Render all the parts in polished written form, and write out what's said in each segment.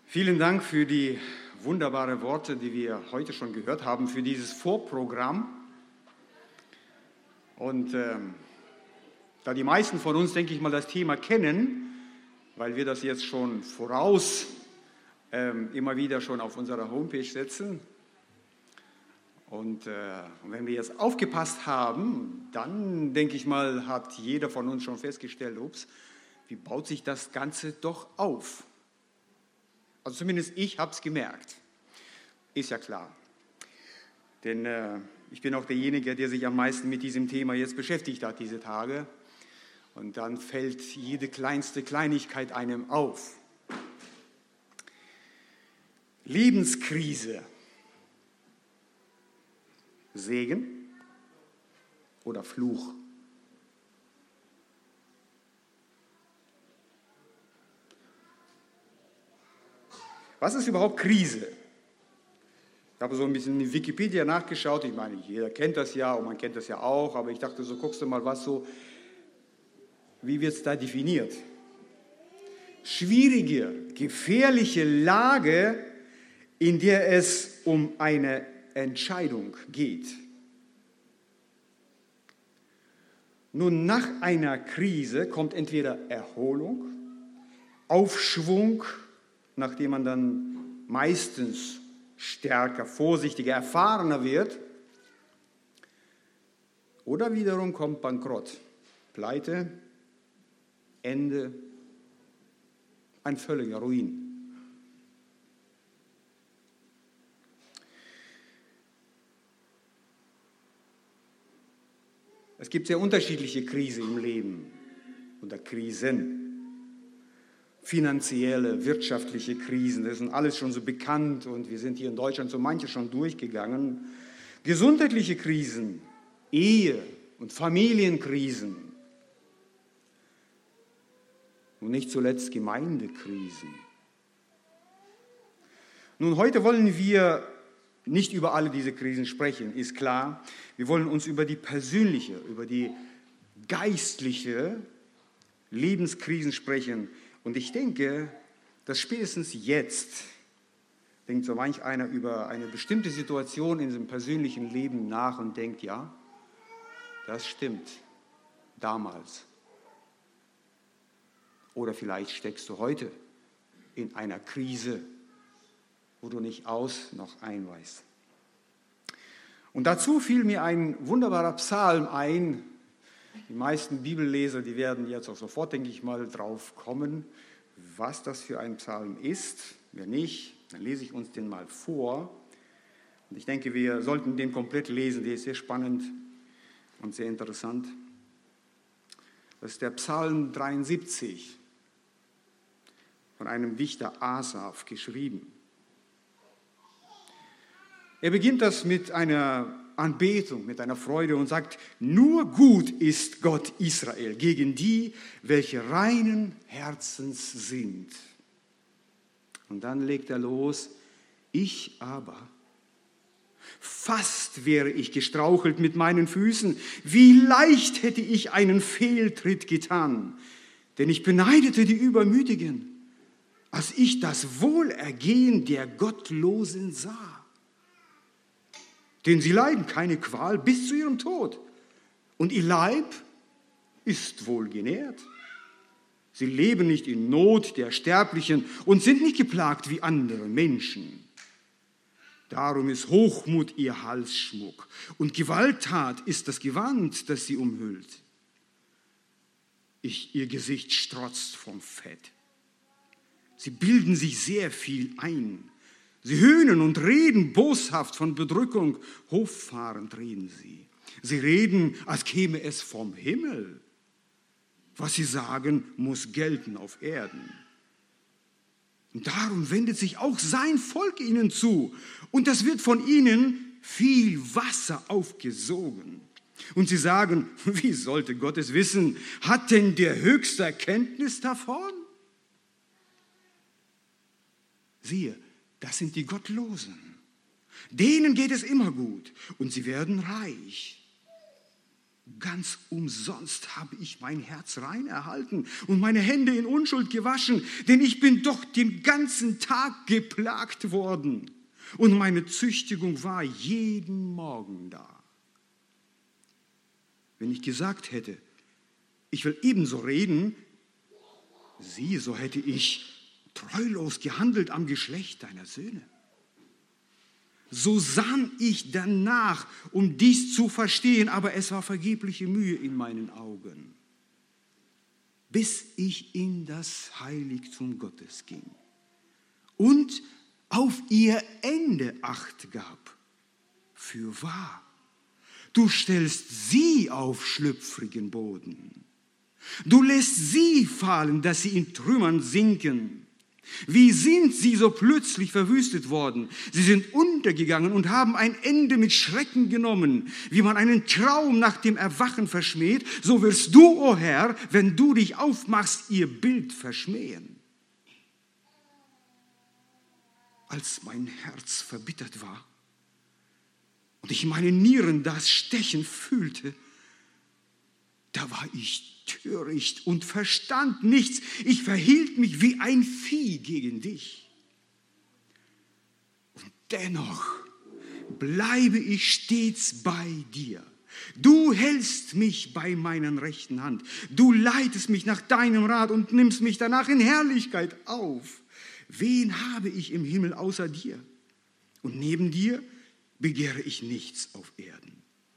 Vielen Dank für die wunderbaren Worte, die wir heute schon gehört haben, für dieses Vorprogramm. Und da die meisten von uns, denke ich mal, das Thema kennen, weil wir das jetzt schon voraus immer wieder schon auf unserer Homepage setzen. Und wenn wir jetzt aufgepasst haben, dann, denke ich mal, hat jeder von uns schon festgestellt, ups, wie baut sich das Ganze doch auf? Also zumindest ich habe es gemerkt. Ist ja klar. Denn ich bin auch derjenige, der sich am meisten mit diesem Thema jetzt beschäftigt hat, diese Tage. Und dann fällt jede kleinste Kleinigkeit einem auf. Lebenskrise. Segen oder Fluch? Was ist überhaupt Krise? Ich habe so ein bisschen in Wikipedia nachgeschaut. Ich meine, jeder kennt das ja und man kennt das ja auch. Aber ich dachte, so guckst du mal, wie wird es da definiert? Schwierige, gefährliche Lage, in der es um eine Entscheidung geht. Nun, nach einer Krise kommt entweder Erholung, Aufschwung, nachdem man dann meistens stärker, vorsichtiger, erfahrener wird, oder wiederum kommt Bankrott, Pleite, Ende, ein völliger Ruin. Es gibt sehr unterschiedliche Krisen im Leben oder Krisen. Finanzielle, wirtschaftliche Krisen, das ist alles schon so bekannt und wir sind hier in Deutschland so manche schon durchgegangen. Gesundheitliche Krisen, Ehe- und Familienkrisen und nicht zuletzt Gemeindekrisen. Nun, heute wollen wir nicht über alle diese Krisen sprechen, ist klar. Wir wollen uns über die persönliche, über die geistliche Lebenskrisen sprechen. Und ich denke, dass spätestens jetzt denkt so manch einer über eine bestimmte Situation in seinem persönlichen Leben nach und denkt, ja, das stimmt, damals. Oder vielleicht steckst du heute in einer Krise, wo du nicht aus noch ein weißt. Und dazu fiel mir ein wunderbarer Psalm ein. Die meisten Bibelleser, die werden jetzt auch sofort, denke ich mal, drauf kommen, was das für ein Psalm ist. Wenn nicht, dann lese ich uns den mal vor. Und ich denke, wir sollten den komplett lesen, der ist sehr spannend und sehr interessant. Das ist der Psalm 73, von einem Dichter Asaf geschrieben. Er beginnt das mit einer Anbetung, mit einer Freude und sagt, nur gut ist Gott Israel gegen die, welche reinen Herzens sind. Und dann legt er los, ich aber, fast wäre ich gestrauchelt mit meinen Füßen, wie leicht hätte ich einen Fehltritt getan, denn ich beneidete die Übermütigen, als ich das Wohlergehen der Gottlosen sah. Denn sie leiden keine Qual bis zu ihrem Tod. Und ihr Leib ist wohl genährt. Sie leben nicht in Not der Sterblichen und sind nicht geplagt wie andere Menschen. Darum ist Hochmut ihr Halsschmuck und Gewalttat ist das Gewand, das sie umhüllt. Ihr Gesicht strotzt vom Fett. Sie bilden sich sehr viel ein. Sie höhnen und reden boshaft von Bedrückung, hochfahrend reden sie. Sie reden, als käme es vom Himmel. Was sie sagen, muss gelten auf Erden. Und darum wendet sich auch sein Volk ihnen zu. Und das wird von ihnen viel Wasser aufgesogen. Und sie sagen, wie sollte Gott es wissen? Hat denn der Höchste Kenntnis davon? Siehe, das sind die Gottlosen. Denen geht es immer gut und sie werden reich. Ganz umsonst habe ich mein Herz rein erhalten und meine Hände in Unschuld gewaschen, denn ich bin doch den ganzen Tag geplagt worden und meine Züchtigung war jeden Morgen da. Wenn ich gesagt hätte, ich will ebenso reden, siehe, so hätte ich treulos gehandelt am Geschlecht deiner Söhne. So sann ich danach, um dies zu verstehen, aber es war vergebliche Mühe in meinen Augen, bis ich in das Heiligtum Gottes ging und auf ihr Ende Acht gab. Fürwahr, du stellst sie auf schlüpfrigen Boden. Du lässt sie fallen, dass sie in Trümmern sinken. Wie sind sie so plötzlich verwüstet worden? Sie sind untergegangen und haben ein Ende mit Schrecken genommen. Wie man einen Traum nach dem Erwachen verschmäht, so wirst du, o Herr, wenn du dich aufmachst, ihr Bild verschmähen. Als mein Herz verbittert war und ich meine Nieren das Stechen fühlte, da war ich töricht und verstand nichts. Ich verhielt mich wie ein Vieh gegen dich. Und dennoch bleibe ich stets bei dir. Du hältst mich bei meiner rechten Hand. Du leitest mich nach deinem Rat und nimmst mich danach in Herrlichkeit auf. Wen habe ich im Himmel außer dir? Und neben dir begehre ich nichts auf Erden.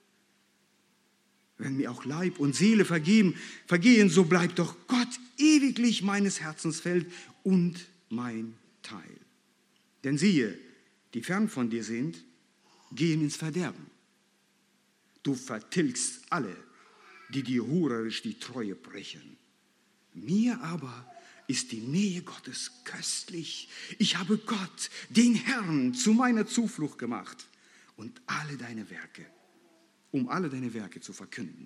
Wenn mir auch Leib und Seele vergehen, so bleibt doch Gott ewiglich meines Herzens Feld und mein Teil. Denn siehe, die fern von dir sind, gehen ins Verderben. Du vertilgst alle, die dir hurerisch die Treue brechen. Mir aber ist die Nähe Gottes köstlich. Ich habe Gott, den Herrn, zu meiner Zuflucht gemacht und alle deine Werke, um alle deine Werke zu verkünden.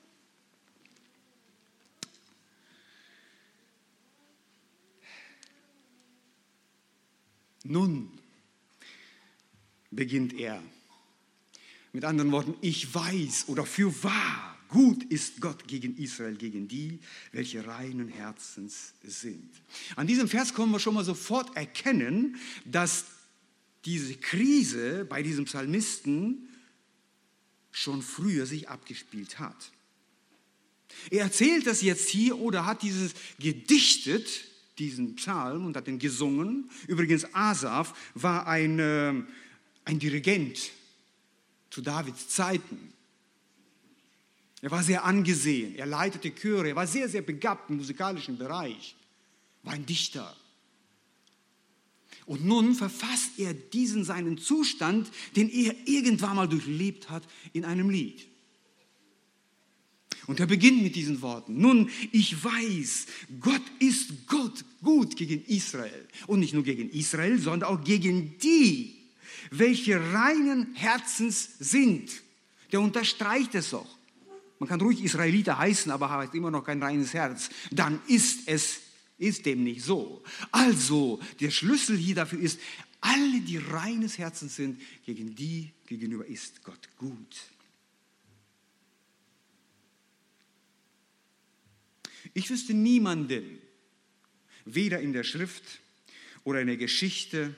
Nun beginnt er. Mit anderen Worten, ich weiß oder fürwahr, gut ist Gott gegen Israel, gegen die, welche reinen Herzens sind. An diesem Vers können wir schon mal sofort erkennen, dass diese Krise bei diesem Psalmisten schon früher sich abgespielt hat. Er erzählt das jetzt hier oder hat dieses gedichtet, diesen Psalm, und hat den gesungen. Übrigens, Asaf war ein Dirigent zu Davids Zeiten. Er war sehr angesehen, er leitete Chöre, er war sehr, sehr begabt im musikalischen Bereich, war ein Dichter. Und nun verfasst er diesen seinen Zustand, den er irgendwann mal durchlebt hat, in einem Lied. Und er beginnt mit diesen Worten. Nun, ich weiß, Gott ist gut gegen Israel. Und nicht nur gegen Israel, sondern auch gegen die, welche reinen Herzens sind. Der unterstreicht es auch. Man kann ruhig Israeliter heißen, aber hat immer noch kein reines Herz. Dann ist dem nicht so. Also, der Schlüssel hier dafür ist, alle, die reines Herzens sind, gegen die gegenüber ist Gott gut. Ich wüsste niemanden, weder in der Schrift oder in der Geschichte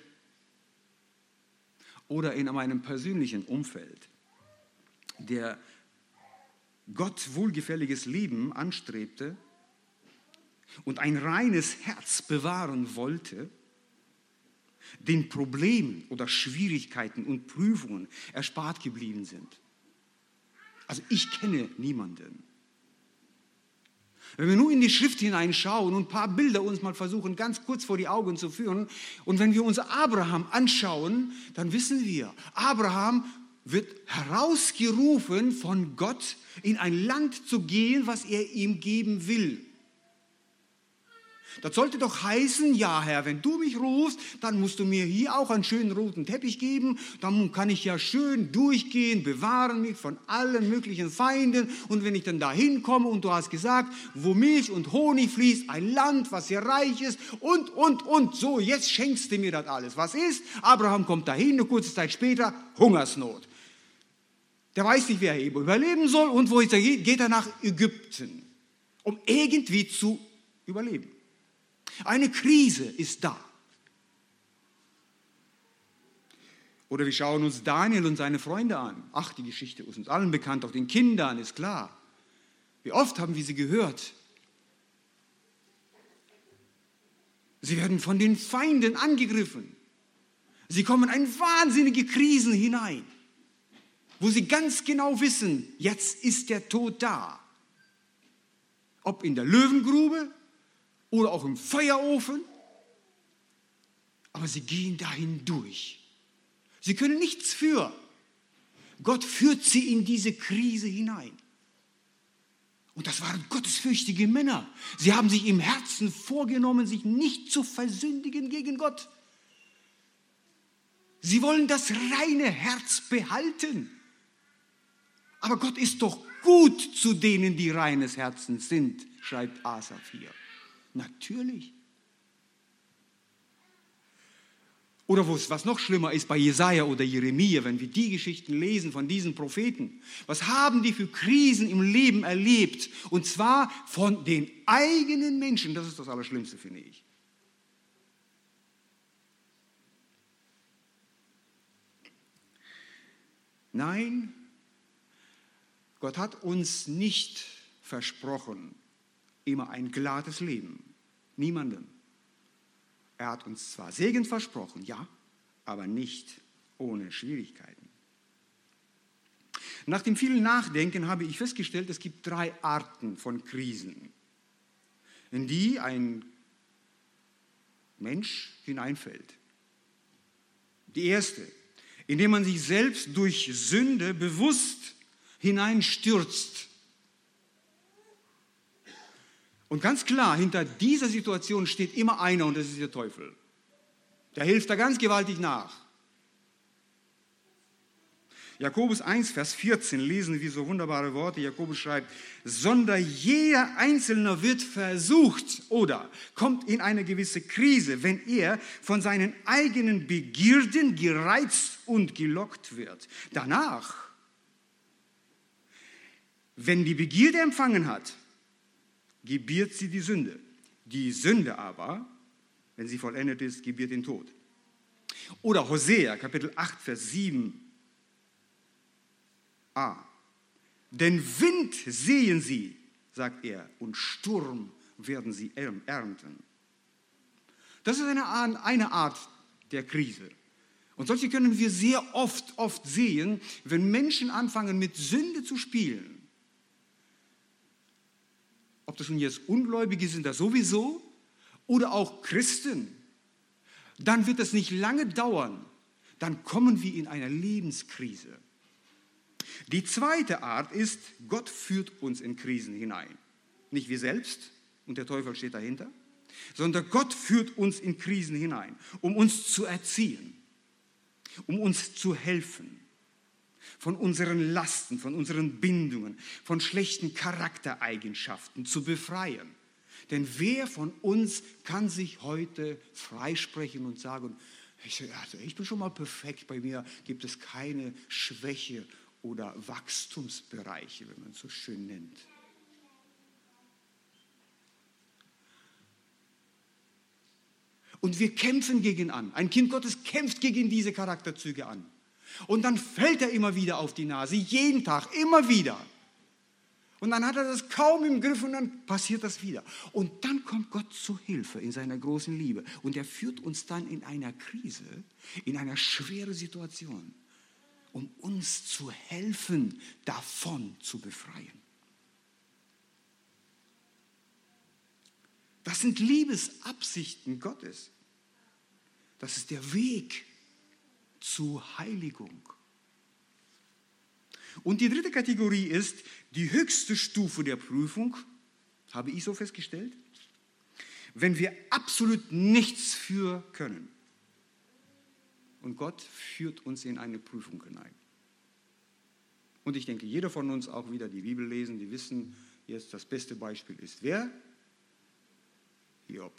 oder in meinem persönlichen Umfeld, der Gott wohlgefälliges Leben anstrebte und ein reines Herz bewahren wollte, den Problemen oder Schwierigkeiten und Prüfungen erspart geblieben sind. Also ich kenne niemanden. Wenn wir nur in die Schrift hineinschauen und ein paar Bilder uns mal versuchen, ganz kurz vor die Augen zu führen, und wenn wir uns Abraham anschauen, dann wissen wir, Abraham wird herausgerufen von Gott, in ein Land zu gehen, was er ihm geben will. Das sollte doch heißen, ja Herr, wenn du mich rufst, dann musst du mir hier auch einen schönen roten Teppich geben, dann kann ich ja schön durchgehen, bewahren mich von allen möglichen Feinden, und wenn ich dann da hinkomme und du hast gesagt, wo Milch und Honig fließt, ein Land, was sehr reich ist und, so, jetzt schenkst du mir das alles. Was ist? Abraham kommt dahin, eine kurze Zeit später, Hungersnot. Der weiß nicht, wie er überleben soll. Und wo geht er nach Ägypten, um irgendwie zu überleben. Eine Krise ist da. Oder wir schauen uns Daniel und seine Freunde an. Ach, die Geschichte ist uns allen bekannt, auch den Kindern, ist klar. Wie oft haben wir sie gehört? Sie werden von den Feinden angegriffen. Sie kommen in wahnsinnige Krisen hinein, wo sie ganz genau wissen, jetzt ist der Tod da. Ob in der Löwengrube oder auch im Feuerofen. Aber sie gehen dahin durch. Sie können nichts für. Gott führt sie in diese Krise hinein. Und das waren gottesfürchtige Männer. Sie haben sich im Herzen vorgenommen, sich nicht zu versündigen gegen Gott. Sie wollen das reine Herz behalten. Aber Gott ist doch gut zu denen, die reines Herzens sind, schreibt Asaph hier. Natürlich. Oder was noch schlimmer ist bei Jesaja oder Jeremia, wenn wir die Geschichten lesen von diesen Propheten. Was haben die für Krisen im Leben erlebt? Und zwar von den eigenen Menschen. Das ist das Allerschlimmste, finde ich. Nein, Gott hat uns nicht versprochen, immer ein glattes Leben. Niemandem. Er hat uns zwar Segen versprochen, ja, aber nicht ohne Schwierigkeiten. Nach dem vielen Nachdenken habe ich festgestellt, es gibt 3 Arten von Krisen, in die ein Mensch hineinfällt. Die erste, indem man sich selbst durch Sünde bewusst hineinstürzt. Und ganz klar, hinter dieser Situation steht immer einer und das ist der Teufel. Der hilft da ganz gewaltig nach. Jakobus 1, Vers 14 lesen wir so wunderbare Worte. Jakobus schreibt, sondern jeder Einzelne wird versucht oder kommt in eine gewisse Krise, wenn er von seinen eigenen Begierden gereizt und gelockt wird. Danach, wenn die Begierde empfangen hat, gebiert sie die Sünde. Die Sünde aber, wenn sie vollendet ist, gebiert den Tod. Oder Hosea, Kapitel 8, Vers 7a. Denn Wind sehen sie, sagt er, und Sturm werden sie ernten. Das ist eine Art der Krise. Und solche können wir sehr oft sehen, wenn Menschen anfangen, mit Sünde zu spielen. Ob das nun jetzt Ungläubige sind, das sowieso, oder auch Christen, dann wird es nicht lange dauern, dann kommen wir in eine Lebenskrise. Die zweite Art ist, Gott führt uns in Krisen hinein. Nicht wir selbst und der Teufel steht dahinter, sondern Gott führt uns in Krisen hinein, um uns zu erziehen, um uns zu helfen. Von unseren Lasten, von unseren Bindungen, von schlechten Charaktereigenschaften zu befreien. Denn wer von uns kann sich heute freisprechen und sagen, ich bin schon mal perfekt, bei mir gibt es keine Schwäche oder Wachstumsbereiche, wenn man es so schön nennt. Und wir kämpfen gegen an. Ein Kind Gottes kämpft gegen diese Charakterzüge an. Und dann fällt er immer wieder auf die Nase, jeden Tag, immer wieder. Und dann hat er das kaum im Griff und dann passiert das wieder. Und dann kommt Gott zu Hilfe in seiner großen Liebe. Und er führt uns dann in einer Krise, in einer schweren Situation, um uns zu helfen, davon zu befreien. Das sind Liebesabsichten Gottes. Das ist der Weg zur Heiligung. Und die dritte Kategorie ist die höchste Stufe der Prüfung, habe ich so festgestellt, wenn wir absolut nichts für können. Und Gott führt uns in eine Prüfung hinein. Und ich denke, jeder von uns auch wieder die Bibel lesen, die wissen, jetzt das beste Beispiel ist wer? Hiob.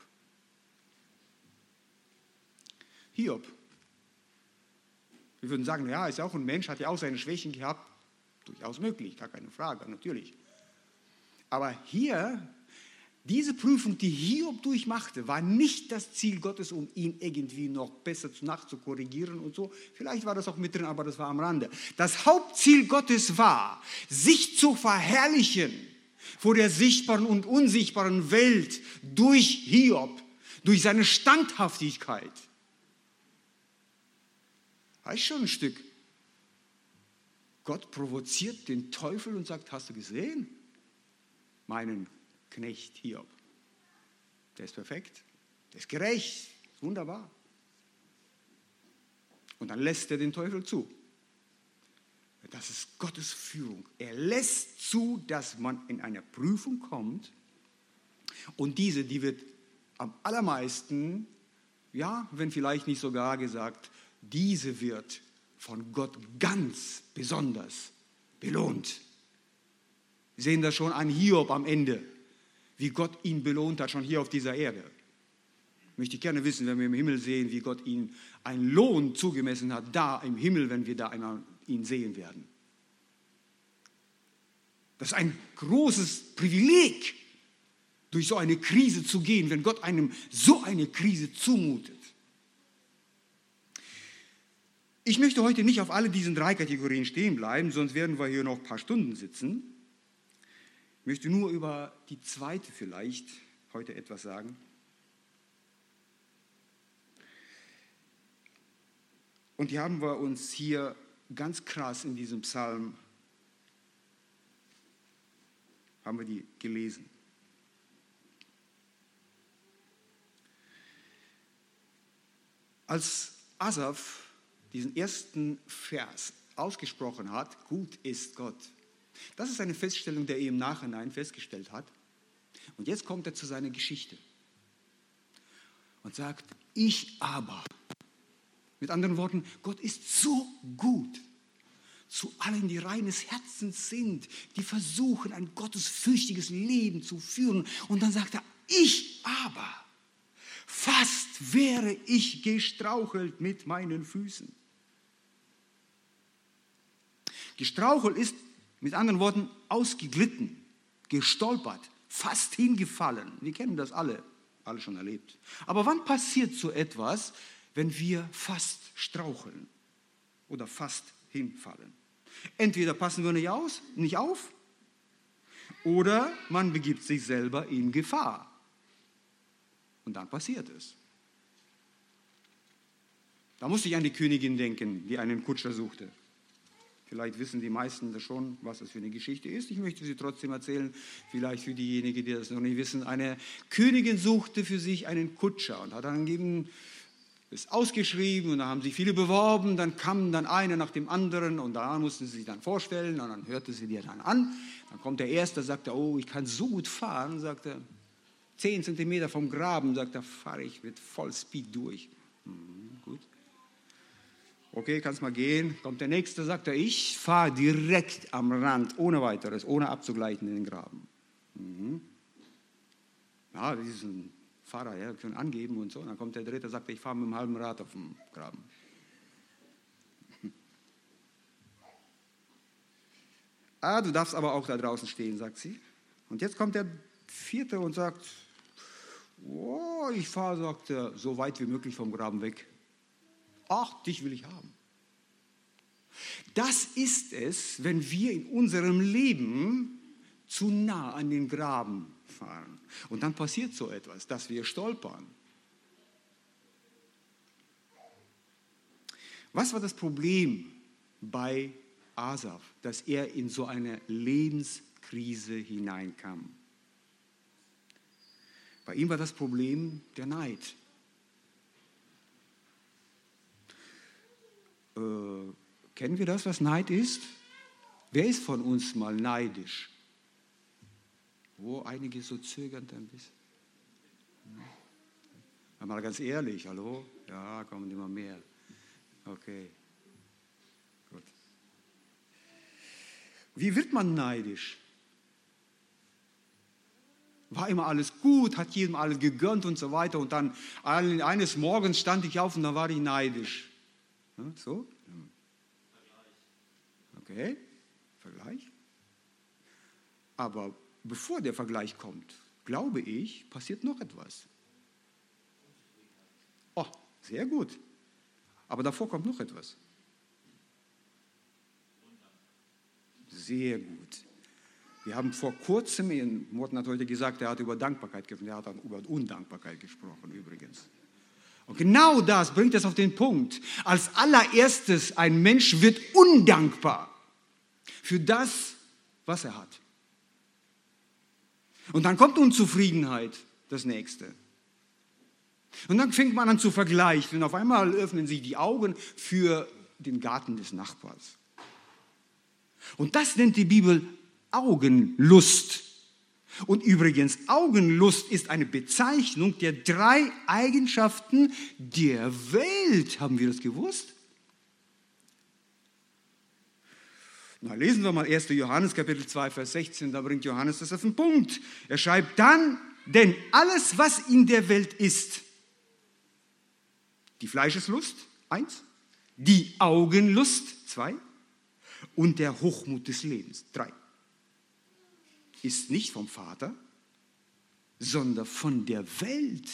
Hiob. Wir würden sagen, ja, ist ja auch ein Mensch, hat ja auch seine Schwächen gehabt. durchaus möglich, gar keine Frage, natürlich. Aber hier, diese Prüfung, die Hiob durchmachte, war nicht das Ziel Gottes, um ihn irgendwie noch besser nachzukorrigieren und so. Vielleicht war das auch mit drin, aber das war am Rande. Das Hauptziel Gottes war, sich zu verherrlichen vor der sichtbaren und unsichtbaren Welt durch Hiob, durch seine Standhaftigkeit. Das ist schon ein Stück. Gott provoziert den Teufel und sagt, hast du gesehen? Meinen Knecht Hiob. Der ist perfekt, der ist gerecht, wunderbar. Und dann lässt er den Teufel zu. Das ist Gottes Führung. Er lässt zu, dass man in eine Prüfung kommt und diese, die wird am allermeisten, ja, wenn vielleicht nicht sogar gesagt, diese wird von Gott ganz besonders belohnt. Wir sehen das schon an Hiob am Ende, wie Gott ihn belohnt hat, schon hier auf dieser Erde. Möchte ich gerne wissen, wenn wir im Himmel sehen, wie Gott ihn einen Lohn zugemessen hat, da im Himmel, wenn wir da einmal ihn sehen werden. Das ist ein großes Privileg, durch so eine Krise zu gehen, wenn Gott einem so eine Krise zumutet. Ich möchte heute nicht auf alle diesen 3 Kategorien stehen bleiben, sonst werden wir hier noch ein paar Stunden sitzen. Ich möchte nur über die zweite vielleicht heute etwas sagen. Und die haben wir uns hier ganz krass in diesem Psalm, haben wir die gelesen. Als Asaf diesen ersten Vers ausgesprochen hat, gut ist Gott. Das ist eine Feststellung, die er im Nachhinein festgestellt hat. Und jetzt kommt er zu seiner Geschichte und sagt, ich aber. Mit anderen Worten, Gott ist so gut zu allen, die reines Herzens sind, die versuchen, ein gottesfürchtiges Leben zu führen. Und dann sagt er, ich aber, fast wäre ich gestrauchelt mit meinen Füßen. Gestrauchelt ist, mit anderen Worten, ausgeglitten, gestolpert, fast hingefallen. Wir kennen das alle schon erlebt. Aber wann passiert so etwas, wenn wir fast straucheln oder fast hinfallen? Entweder passen wir nicht auf, oder man begibt sich selber in Gefahr. Und dann passiert es. Da musste ich an die Königin denken, die einen Kutscher suchte. Vielleicht wissen die meisten das schon, was das für eine Geschichte ist. Ich möchte sie trotzdem erzählen, vielleicht für diejenigen, die das noch nicht wissen. Eine Königin suchte für sich einen Kutscher und hat dann ist ausgeschrieben und da haben sich viele beworben. Dann kam dann einer nach dem anderen und da mussten sie sich dann vorstellen und dann hörte sie die dann an. Dann kommt der Erste, sagt er, oh, ich kann so gut fahren, sagt er. 10 Zentimeter vom Graben, sagt er, fahre ich mit Vollspeed durch. Gut. Okay, kannst mal gehen. Kommt der Nächste, sagt er, ich fahre direkt am Rand, ohne weiteres, ohne abzugleichen in den Graben. Ja, das ist ein Fahrer, ja, können angeben und so. Und dann kommt der Dritte, sagt er, ich fahre mit dem halben Rad auf dem Graben. Du darfst aber auch da draußen stehen, sagt sie. Und jetzt kommt der Vierte und sagt, oh, ich fahre, sagt er, so weit wie möglich vom Graben weg. Ach, dich will ich haben. Das ist es, wenn wir in unserem Leben zu nah an den Graben fahren. Und dann passiert so etwas, dass wir stolpern. Was war das Problem bei Asaf, dass er in so eine Lebenskrise hineinkam? Bei ihm war das Problem der Neid. Kennen wir das, was Neid ist? Wer ist von uns mal neidisch? Einige so zögernd ein bisschen. Mal ganz ehrlich, hallo? Ja, kommen immer mehr. Okay, gut. Wie wird man neidisch? War immer alles gut, hat jedem alles gegönnt und so weiter. Und dann eines Morgens stand ich auf und dann war ich neidisch. So? Okay. Vergleich. Aber bevor der Vergleich kommt, glaube ich, passiert noch etwas. Oh, sehr gut. Aber davor kommt noch etwas. Sehr gut. Wir haben vor kurzem, Morten hat heute gesagt, er hat über Dankbarkeit gesprochen, er hat dann über Undankbarkeit gesprochen übrigens. Und genau das bringt es auf den Punkt. Als allererstes, ein Mensch wird undankbar für das, was er hat. Und dann kommt Unzufriedenheit, das Nächste. Und dann fängt man an zu vergleichen und auf einmal öffnen sich die Augen für den Garten des Nachbars. Und das nennt die Bibel Augenlust. Und übrigens, Augenlust ist eine Bezeichnung der 3 Eigenschaften der Welt. Haben wir das gewusst? Na, lesen wir mal 1. Johannes Kapitel 2, Vers 16, da bringt Johannes das auf den Punkt. Er schreibt dann, denn alles, was in der Welt ist, die Fleischeslust, 1, die Augenlust, 2, und der Hochmut des Lebens, 3, ist nicht vom Vater, sondern von der Welt.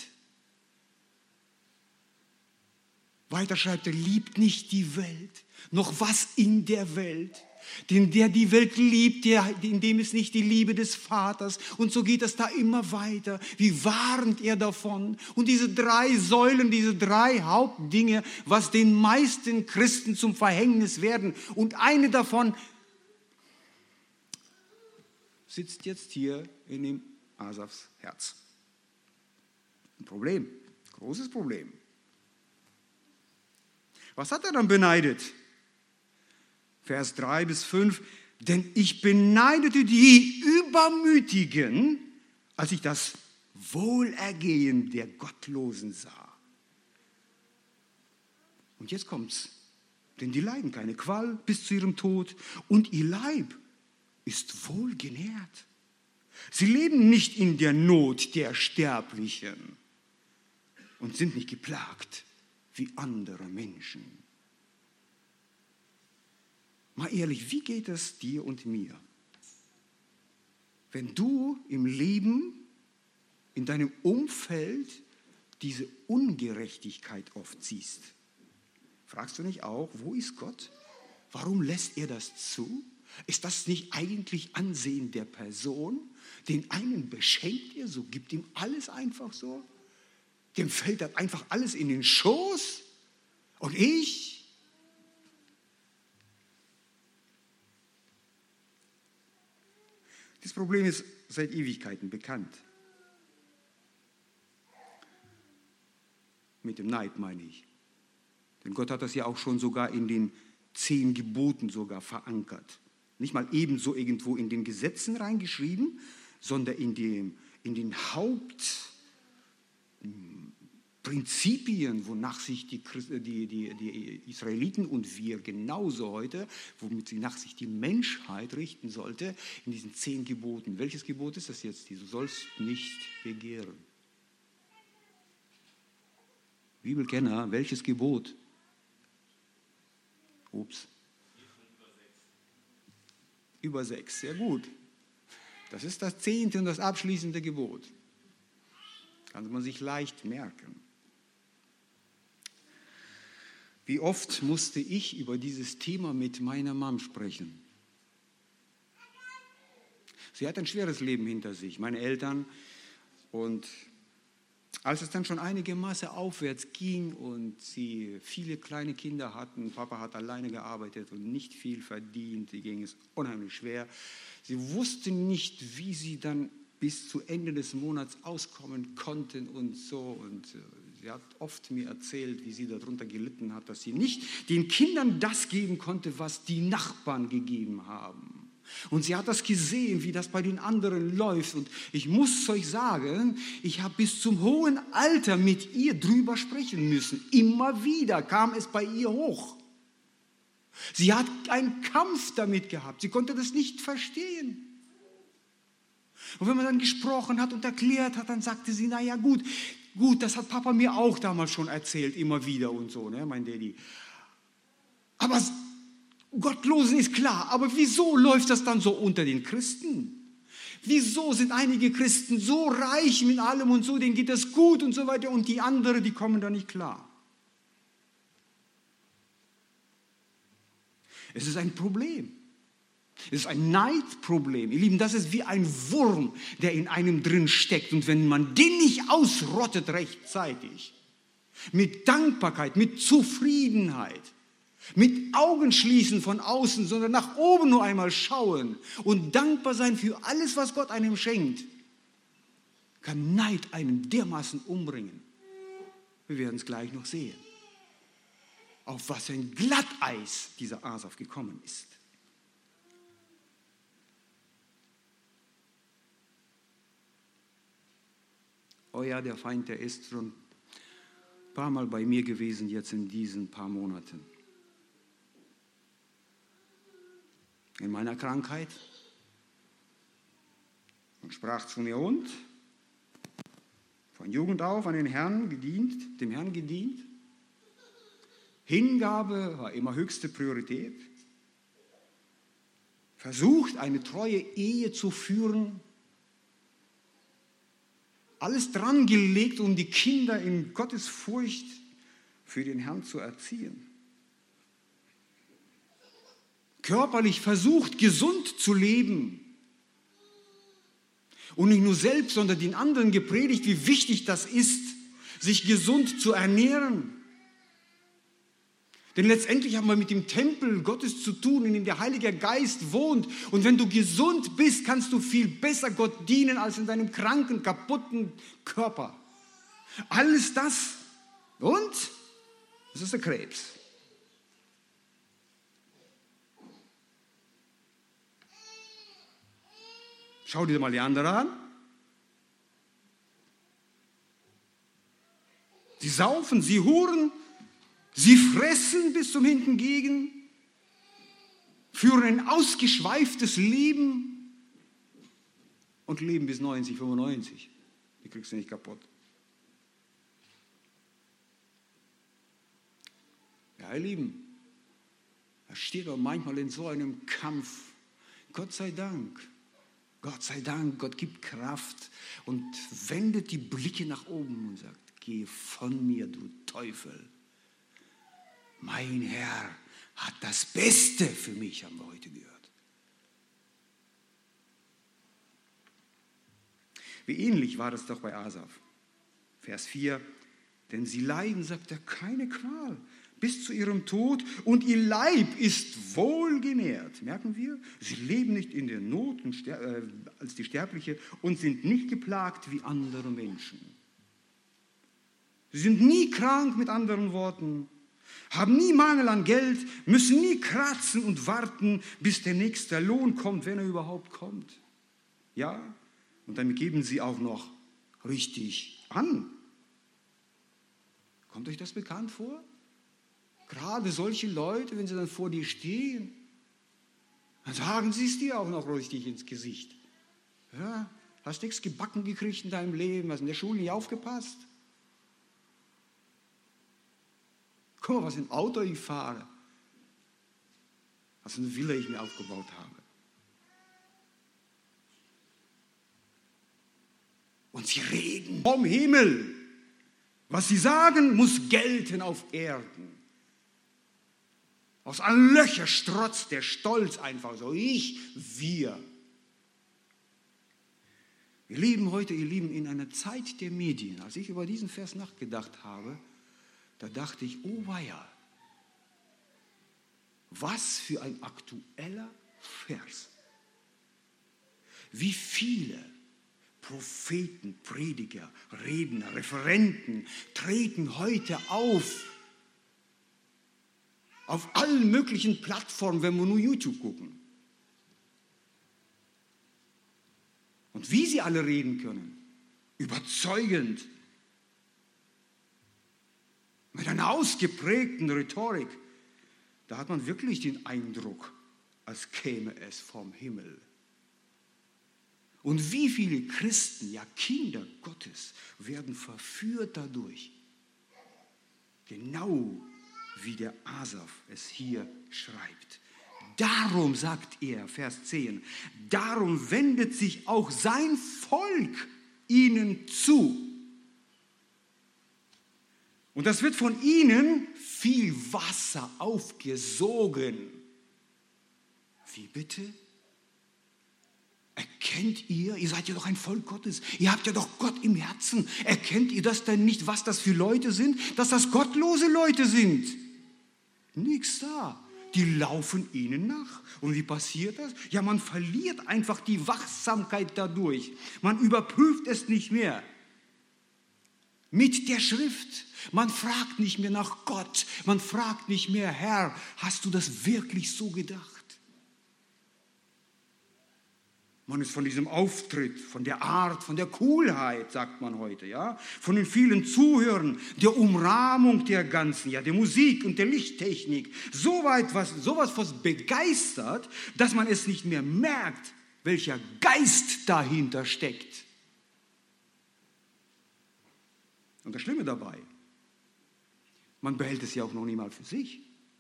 Weiter schreibt er, liebt nicht die Welt, noch was in der Welt. Denn der die Welt liebt, in dem ist nicht die Liebe des Vaters. Und so geht es da immer weiter. Wie warnt er davon? Und diese 3 Säulen, diese 3 Hauptdinge, was den meisten Christen zum Verhängnis werden. Und eine davon sitzt jetzt hier in dem Asafs Herz. Ein Problem, großes Problem. Was hat er dann beneidet? Vers 3 bis 5, denn ich beneidete die Übermütigen, als ich das Wohlergehen der Gottlosen sah. Und jetzt kommt's, denn die leiden keine Qual bis zu ihrem Tod und ihr Leib ist wohlgenährt. Sie leben nicht in der Not der Sterblichen und sind nicht geplagt wie andere Menschen. Mal ehrlich, wie geht es dir und mir, wenn du im Leben, in deinem Umfeld diese Ungerechtigkeit oft siehst? Fragst du nicht auch, wo ist Gott? Warum lässt er das zu? Ist das nicht eigentlich Ansehen der Person? Den einen beschenkt er so, gibt ihm alles einfach so? Dem fällt das einfach alles in den Schoß? Und ich? Das Problem ist seit Ewigkeiten bekannt. Mit dem Neid meine ich. Denn Gott hat das ja auch schon sogar in den 10 Geboten sogar verankert. Nicht mal ebenso irgendwo in den Gesetzen reingeschrieben, sondern in den Hauptprinzipien, wonach sich die Israeliten und wir genauso heute, womit sich die Menschheit richten sollte, in diesen 10 Geboten. Welches Gebot ist das jetzt? Du sollst nicht begehren. Bibelkenner, welches Gebot? Ups. Über 6, sehr gut. Das ist das 10. und das abschließende Gebot. Kann man sich leicht merken. Wie oft musste ich über dieses Thema mit meiner Mom sprechen? Sie hat ein schweres Leben hinter sich, meine Eltern. Und als es dann schon einigermaßen aufwärts ging und sie viele kleine Kinder hatten, Papa hat alleine gearbeitet und nicht viel verdient, sie ging es unheimlich schwer. Sie wussten nicht, wie sie dann bis zu Ende des Monats auskommen konnten und so. Und sie hat oft mir erzählt, wie sie darunter gelitten hat, dass sie nicht den Kindern das geben konnte, was die Nachbarn gegeben haben. Und sie hat das gesehen, wie das bei den anderen läuft. Und ich muss euch sagen, ich habe bis zum hohen Alter mit ihr drüber sprechen müssen. Immer wieder kam es bei ihr hoch. Sie hat einen Kampf damit gehabt. Sie konnte das nicht verstehen. Und wenn man dann gesprochen hat und erklärt hat, dann sagte sie, naja gut, das hat Papa mir auch damals schon erzählt, immer wieder und so, ne, mein Daddy. Aber Gottlosen ist klar, aber wieso läuft das dann so unter den Christen? Wieso sind einige Christen so reich mit allem und so, denen geht das gut und so weiter und die anderen, die kommen da nicht klar? Es ist ein Problem. Es ist ein Neidproblem. Ihr Lieben, das ist wie ein Wurm, der in einem drin steckt. Und wenn man den nicht ausrottet rechtzeitig, mit Dankbarkeit, mit Zufriedenheit, mit Augenschließen von außen, sondern nach oben nur einmal schauen und dankbar sein für alles, was Gott einem schenkt, kann Neid einen dermaßen umbringen. Wir werden es gleich noch sehen. Auf was für ein Glatteis dieser Asaf gekommen ist. Oh ja, der Feind, der ist schon ein paar Mal bei mir gewesen jetzt in diesen paar Monaten. In meiner Krankheit und sprach zu mir und von Jugend auf an den Herrn gedient, dem Herrn gedient. Hingabe war immer höchste Priorität. Versucht, eine treue Ehe zu führen. Alles dran gelegt, um die Kinder in Gottesfurcht für den Herrn zu erziehen. Körperlich versucht, gesund zu leben. Und nicht nur selbst, sondern den anderen gepredigt, wie wichtig das ist, sich gesund zu ernähren. Denn letztendlich haben wir mit dem Tempel Gottes zu tun, in dem der Heilige Geist wohnt. Und wenn du gesund bist, kannst du viel besser Gott dienen als in deinem kranken, kaputten Körper. Alles das. Und? Das ist der Krebs. Schau dir mal die anderen an. Sie saufen, sie huren, sie fressen bis zum Hintengegen, führen ein ausgeschweiftes Leben und leben bis 90, 95. Die kriegst du nicht kaputt. Ja, ihr Lieben, da steht doch manchmal in so einem Kampf, Gott sei Dank, Gott gibt Kraft und wendet die Blicke nach oben und sagt, geh von mir, du Teufel. Mein Herr hat das Beste für mich, haben wir heute gehört. Wie ähnlich war das doch bei Asaf. Vers 4, denn sie leiden, sagt er, keine Qual bis zu ihrem Tod und ihr Leib ist wohlgenährt. Merken wir? Sie leben nicht in der Not als die Sterbliche und sind nicht geplagt wie andere Menschen. Sie sind nie krank, mit anderen Worten, haben nie Mangel an Geld, müssen nie kratzen und warten, bis der nächste Lohn kommt, wenn er überhaupt kommt. Ja, und damit geben sie auch noch richtig an. Kommt euch das bekannt vor? Gerade solche Leute, wenn sie dann vor dir stehen, dann sagen sie es dir auch noch richtig ins Gesicht. Ja, hast nichts gebacken gekriegt in deinem Leben, hast in der Schule nicht aufgepasst. Guck mal, was für ein Auto ich fahre, was für eine Villa ich mir aufgebaut habe. Und sie reden vom Himmel. Was sie sagen, muss gelten auf Erden. Aus allen Löchern strotzt der Stolz einfach so. Wir. Wir leben heute, ihr Lieben, in einer Zeit der Medien. Als ich über diesen Vers nachgedacht habe, da dachte ich, oh weia, was für ein aktueller Vers. Wie viele Propheten, Prediger, Redner, Referenten treten heute auf allen möglichen Plattformen, wenn wir nur YouTube gucken. Und wie sie alle reden können, überzeugend, mit einer ausgeprägten Rhetorik, da hat man wirklich den Eindruck, als käme es vom Himmel. Und wie viele Christen, ja Kinder Gottes, werden verführt dadurch. Genau wie der Asaf es hier schreibt. Darum, sagt er, Vers 10, darum wendet sich auch sein Volk ihnen zu. Und das wird von ihnen viel Wasser aufgesogen. Wie bitte? Erkennt ihr seid ja doch ein Volk Gottes, ihr habt ja doch Gott im Herzen. Erkennt ihr das denn nicht, was das für Leute sind? Dass das gottlose Leute sind. Nichts da. Die laufen ihnen nach. Und wie passiert das? Ja, man verliert einfach die Wachsamkeit dadurch. Man überprüft es nicht mehr. Mit der Schrift. Man fragt nicht mehr nach Gott. Man fragt nicht mehr, Herr, hast du das wirklich so gedacht? Man ist von diesem Auftritt, von der Art, von der Coolheit, sagt man heute, ja, von den vielen Zuhörern, der Umrahmung der ganzen, ja, der Musik und der Lichttechnik, sowas was begeistert, dass man es nicht mehr merkt, welcher Geist dahinter steckt. Und das Schlimme dabei, man behält es ja auch noch nicht mal für sich,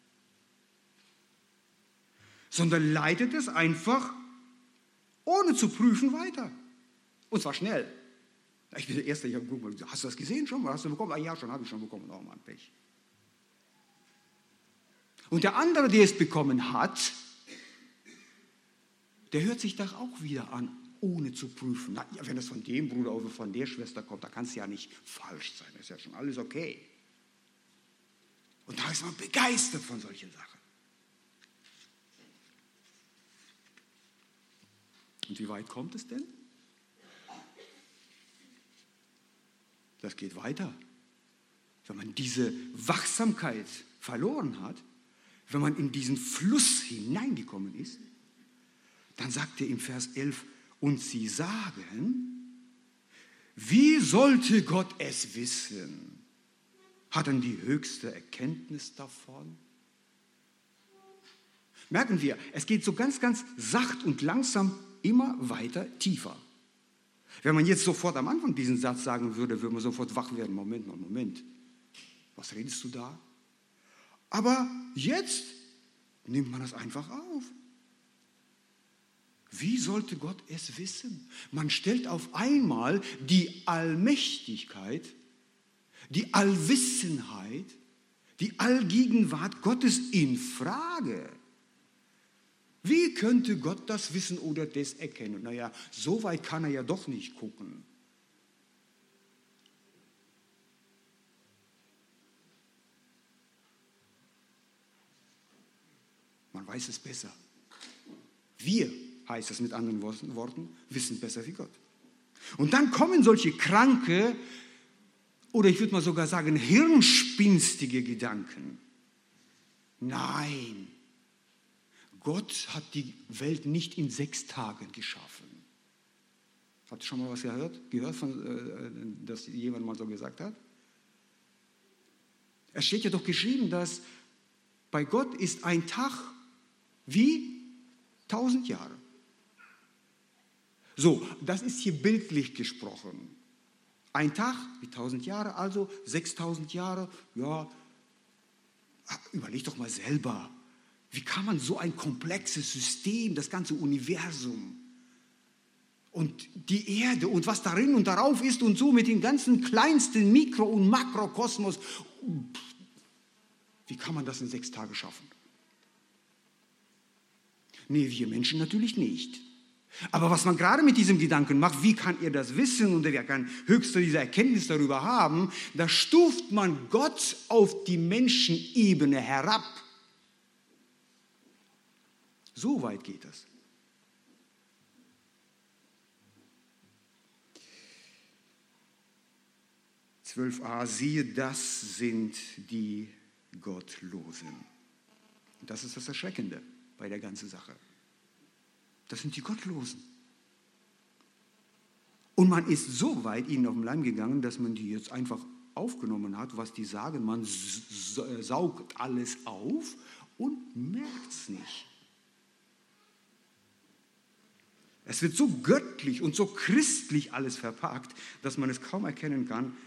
sondern leitet es einfach ohne zu prüfen weiter. Und zwar schnell. Ich bin der Erste, ich habe geguckt, hast du das gesehen schon? Hast du bekommen? Ah, ja, schon, habe ich schon bekommen. Oh Mann, Pech. Und der andere, der es bekommen hat, der hört sich das auch wieder an, ohne zu prüfen. Na, ja, wenn es von dem Bruder oder von der Schwester kommt, da kann es ja nicht falsch sein. Das ist ja schon alles okay. Und da ist man begeistert von solchen Sachen. Und wie weit kommt es denn? Das geht weiter. Wenn man diese Wachsamkeit verloren hat, wenn man in diesen Fluss hineingekommen ist, dann sagt er im Vers 11, und sie sagen, wie sollte Gott es wissen? Hat er die höchste Erkenntnis davon? Merken wir, es geht so ganz, ganz sacht und langsam immer weiter tiefer. Wenn man jetzt sofort am Anfang diesen Satz sagen würde, würde man sofort wach werden. Moment. Was redest du da? Aber jetzt nimmt man das einfach auf. Wie sollte Gott es wissen? Man stellt auf einmal die Allmächtigkeit, die Allwissenheit, die Allgegenwart Gottes in Frage. Wie könnte Gott das wissen oder das erkennen? Naja, so weit kann er ja doch nicht gucken. Man weiß es besser. Wir, heißt es mit anderen Worten, wissen besser wie Gott. Und dann kommen solche kranke, oder ich würde mal sogar sagen, hirnspinstige Gedanken. Nein. Gott hat die Welt nicht in 6 Tagen geschaffen. Habt ihr schon mal was gehört, dass jemand mal so gesagt hat? Es steht ja doch geschrieben, dass bei Gott ist ein Tag wie 1000 Jahre. So, das ist hier bildlich gesprochen. Ein Tag wie 1000 Jahre, also 6000 Jahre. Ja, überleg doch mal selber. Wie kann man so ein komplexes System, das ganze Universum und die Erde und was darin und darauf ist und so mit den ganzen kleinsten Mikro- und Makrokosmos, wie kann man das in 6 Tagen schaffen? Nee, wir Menschen natürlich nicht. Aber was man gerade mit diesem Gedanken macht, wie kann er das wissen und wer kann höchste diese Erkenntnis darüber haben, da stuft man Gott auf die Menschenebene herab. So weit geht das. (12a) Siehe, das sind die Gottlosen. Und das ist das Erschreckende bei der ganzen Sache. Das sind die Gottlosen. Und man ist so weit ihnen auf den Leim gegangen, dass man die jetzt einfach aufgenommen hat, was die sagen. Man saugt alles auf und merkt es nicht. Es wird so göttlich und so christlich alles verpackt, dass man es kaum erkennen kann,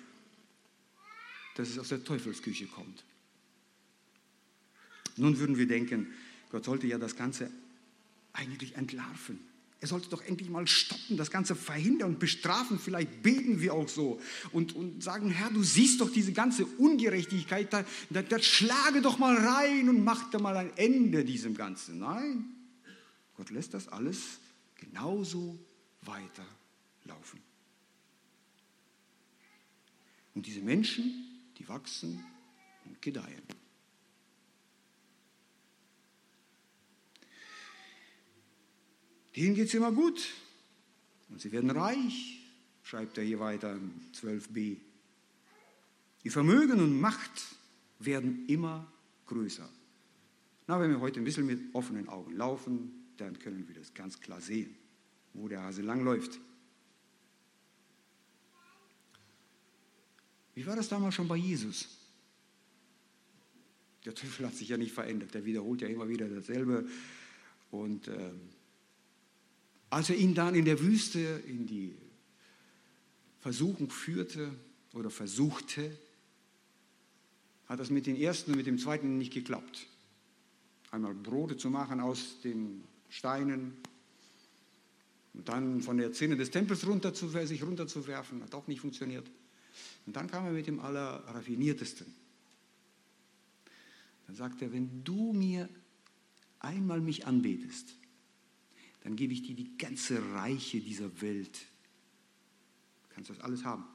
dass es aus der Teufelsküche kommt. Nun würden wir denken, Gott sollte ja das Ganze eigentlich entlarven. Er sollte doch endlich mal stoppen, das Ganze verhindern und bestrafen. Vielleicht beten wir auch so und sagen, Herr, du siehst doch diese ganze Ungerechtigkeit, da schlage doch mal rein und mach da mal ein Ende diesem Ganzen. Nein, Gott lässt das alles genauso weiterlaufen. Und diese Menschen, die wachsen und gedeihen. Denen geht es immer gut und sie werden reich, schreibt er hier weiter im 12b. Die Vermögen und Macht werden immer größer. Na, wenn wir heute ein bisschen mit offenen Augen laufen, dann können wir das ganz klar sehen, wo der Hase lang läuft. Wie war das damals schon bei Jesus? Der Teufel hat sich ja nicht verändert, der wiederholt ja immer wieder dasselbe. Und als er ihn dann in der Wüste in die Versuchung führte oder versuchte, hat das mit dem ersten und mit dem zweiten nicht geklappt. Einmal Brote zu machen aus den Steinen und dann von der Zinne des Tempels sich runterzuwerfen, hat auch nicht funktioniert. Und dann kam er mit dem Allerraffiniertesten. Dann sagt er, wenn du mir einmal mich anbetest, dann gebe ich dir die ganze Reiche dieser Welt. Du kannst das alles haben.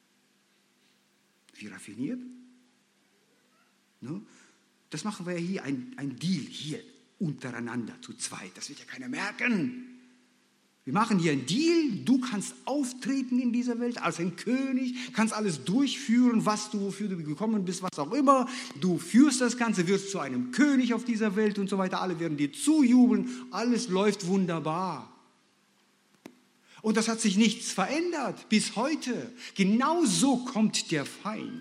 Wie raffiniert? Ne? Das machen wir ja hier, ein Deal hier untereinander, zu zweit. Das wird ja keiner merken. Wir machen hier einen Deal. Du kannst auftreten in dieser Welt als ein König, kannst alles durchführen, wofür du gekommen bist, was auch immer. Du führst das Ganze, wirst zu einem König auf dieser Welt und so weiter. Alle werden dir zujubeln. Alles läuft wunderbar. Und das hat sich nichts verändert bis heute. Genau so kommt der Feind.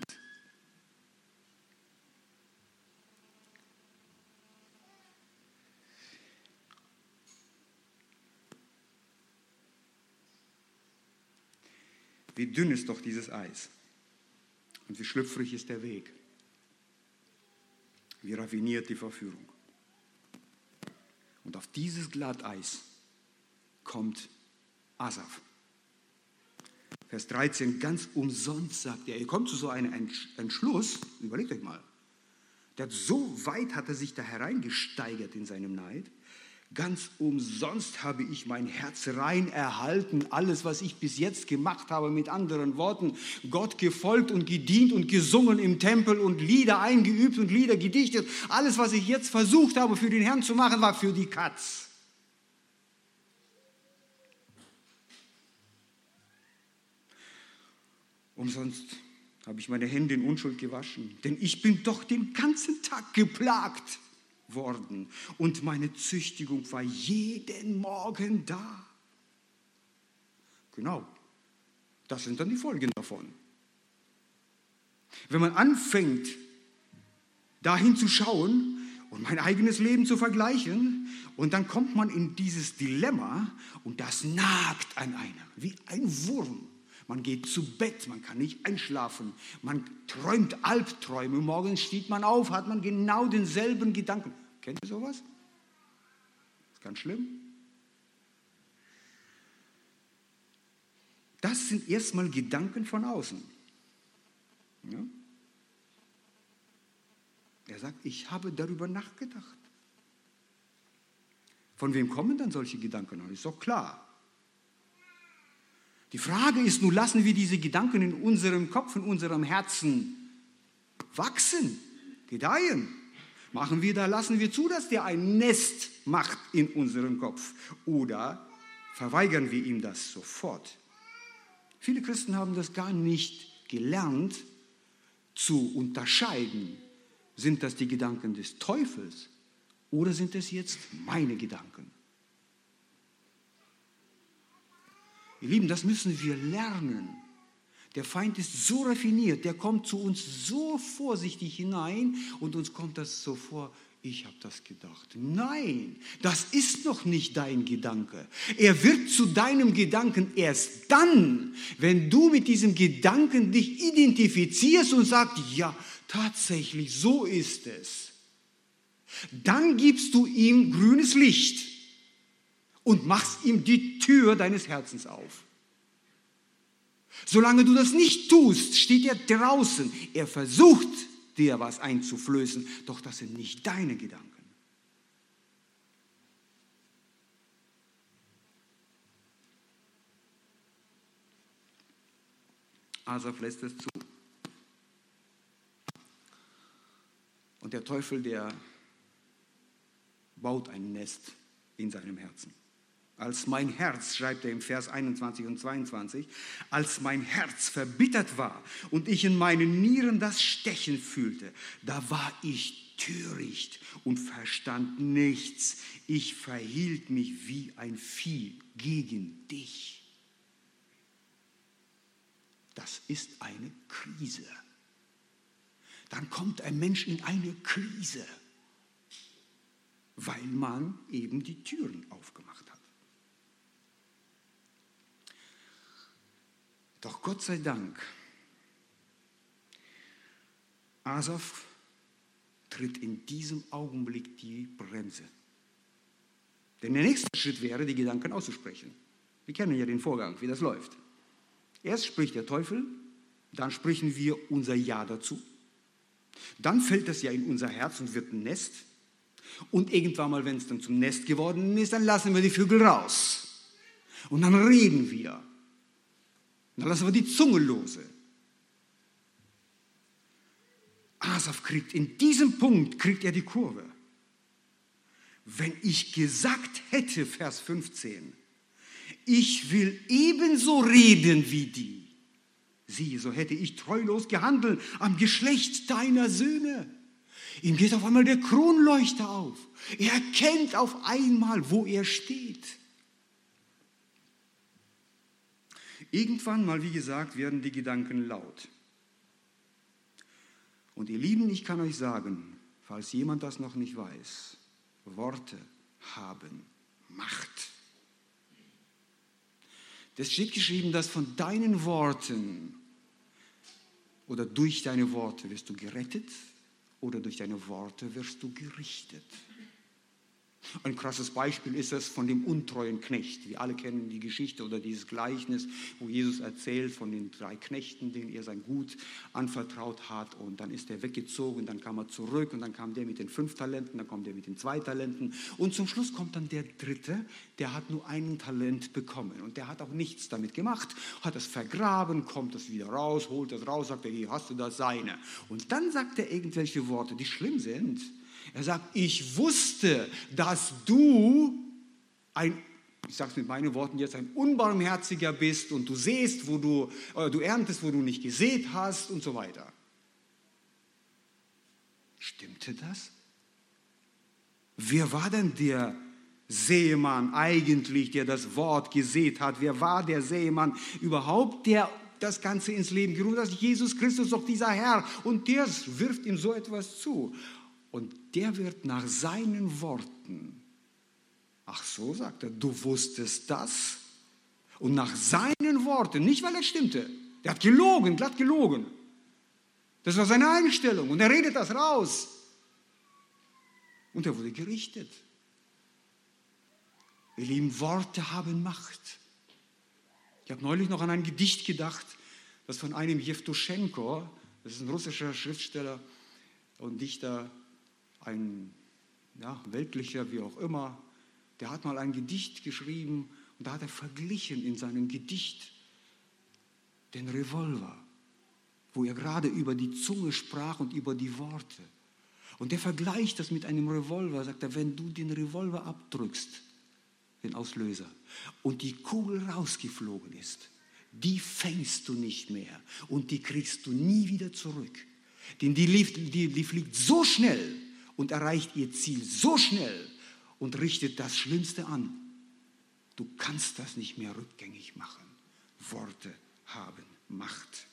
Wie dünn ist doch dieses Eis und wie schlüpfrig ist der Weg, wie raffiniert die Verführung. Und auf dieses Glatteis kommt Asaf. Vers 13, ganz umsonst sagt er, ihr kommt zu so einem Entschluss, überlegt euch mal, so weit hat er sich da hereingesteigert in seinem Neid. Ganz umsonst habe ich mein Herz rein erhalten, alles, was ich bis jetzt gemacht habe, mit anderen Worten, Gott gefolgt und gedient und gesungen im Tempel und Lieder eingeübt und Lieder gedichtet. Alles, was ich jetzt versucht habe, für den Herrn zu machen, war für die Katz. Umsonst habe ich meine Hände in Unschuld gewaschen, denn ich bin doch den ganzen Tag geplagt worden und meine Züchtigung war jeden Morgen da. Genau, das sind dann die Folgen davon. Wenn man anfängt, dahin zu schauen und mein eigenes Leben zu vergleichen, und dann kommt man in dieses Dilemma und das nagt an einem, wie ein Wurm. Man geht zu Bett, man kann nicht einschlafen, man träumt Albträume, morgens steht man auf, hat man genau denselben Gedanken. Kennt ihr sowas? Das ist ganz schlimm. Das sind erstmal Gedanken von außen. Ja? Er sagt, ich habe darüber nachgedacht. Von wem kommen dann solche Gedanken? Das ist doch klar. Die Frage ist nur, lassen wir diese Gedanken in unserem Kopf, in unserem Herzen wachsen, gedeihen? Lassen wir zu, dass der ein Nest macht in unserem Kopf? Oder verweigern wir ihm das sofort? Viele Christen haben das gar nicht gelernt zu unterscheiden. Sind das die Gedanken des Teufels oder sind es jetzt meine Gedanken? Ihr Lieben, das müssen wir lernen. Der Feind ist so raffiniert, der kommt zu uns so vorsichtig hinein und uns kommt das so vor, ich habe das gedacht. Nein, das ist noch nicht dein Gedanke. Er wird zu deinem Gedanken erst dann, wenn du mit diesem Gedanken dich identifizierst und sagst, ja, tatsächlich, so ist es. Dann gibst du ihm grünes Licht und machst ihm die Tür deines Herzens auf. Solange du das nicht tust, steht er draußen. Er versucht, dir was einzuflößen, doch das sind nicht deine Gedanken. Asaf lässt es zu. Und der Teufel, der baut ein Nest in seinem Herzen. Als mein Herz, schreibt er im Vers 21 und 22, als mein Herz verbittert war und ich in meinen Nieren das Stechen fühlte, da war ich töricht und verstand nichts. Ich verhielt mich wie ein Vieh gegen dich. Das ist eine Krise. Dann kommt ein Mensch in eine Krise, weil man eben die Türen aufgemacht hat. Doch Gott sei Dank, Asaf tritt in diesem Augenblick die Bremse. Denn der nächste Schritt wäre, die Gedanken auszusprechen. Wir kennen ja den Vorgang, wie das läuft. Erst spricht der Teufel, dann sprechen wir unser Ja dazu. Dann fällt das ja in unser Herz und wird ein Nest. Und irgendwann mal, wenn es dann zum Nest geworden ist, dann lassen wir die Vögel raus. Und dann reden wir. Dann lassen wir die Zunge lose. Asaf kriegt in diesem Punkt die Kurve. Wenn ich gesagt hätte, Vers 15, ich will ebenso reden wie die, siehe, so hätte ich treulos gehandelt am Geschlecht deiner Söhne. Ihm geht auf einmal der Kronleuchter auf. Er erkennt auf einmal, wo er steht. Irgendwann mal, wie gesagt, werden die Gedanken laut. Und ihr Lieben, ich kann euch sagen, falls jemand das noch nicht weiß, Worte haben Macht. Es steht geschrieben, dass von deinen Worten oder durch deine Worte wirst du gerettet oder durch deine Worte wirst du gerichtet. Ein krasses Beispiel ist das von dem untreuen Knecht. Wir alle kennen die Geschichte oder dieses Gleichnis, wo Jesus erzählt von den 3 Knechten, denen er sein Gut anvertraut hat. Und dann ist er weggezogen, dann kam er zurück und dann kam der mit den 5 Talenten, dann kommt der mit den 2 Talenten. Und zum Schluss kommt dann der 3., der hat nur 1 Talent bekommen. Und der hat auch nichts damit gemacht, hat es vergraben, kommt das wieder raus, holt das raus, sagt er, hier hast du das seine. Und dann sagt er irgendwelche Worte, die schlimm sind. Er sagt, ich wusste, dass du ich sage es mit meinen Worten jetzt, ein Unbarmherziger bist und du säst, du erntest, wo du nicht gesät hast und so weiter. Stimmte das? Wer war denn der Sämann eigentlich, der das Wort gesät hat? Wer war der Sämann überhaupt, der das Ganze ins Leben gerufen hat? Jesus Christus, doch dieser Herr. Und der wirft ihm so etwas zu. Und der wird nach seinen Worten, ach so, sagt er, du wusstest das? Und nach seinen Worten, nicht weil er stimmte, der hat gelogen, glatt gelogen. Das war seine Einstellung und er redet das raus. Und er wurde gerichtet. Ihr lieben, Worte haben Macht. Ich habe neulich noch an ein Gedicht gedacht, das von einem Jewtuschenko, das ist ein russischer Schriftsteller und Dichter, ein weltlicher, wie auch immer, der hat mal ein Gedicht geschrieben und da hat er verglichen in seinem Gedicht den Revolver, wo er gerade über die Zunge sprach und über die Worte. Und der vergleicht das mit einem Revolver, sagt er, wenn du den Revolver abdrückst, den Auslöser, und die Kugel rausgeflogen ist, die fängst du nicht mehr und die kriegst du nie wieder zurück. Denn die fliegt so schnell und erreicht ihr Ziel so schnell und richtet das Schlimmste an. Du kannst das nicht mehr rückgängig machen. Worte haben Macht.